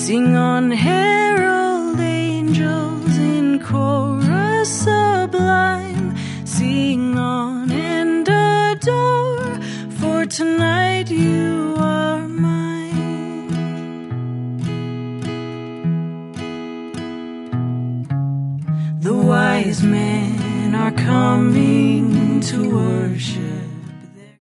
Sing on, herald angels in chorus sublime. Sing on and adore, for tonight you are mine. The wise men are coming to worship.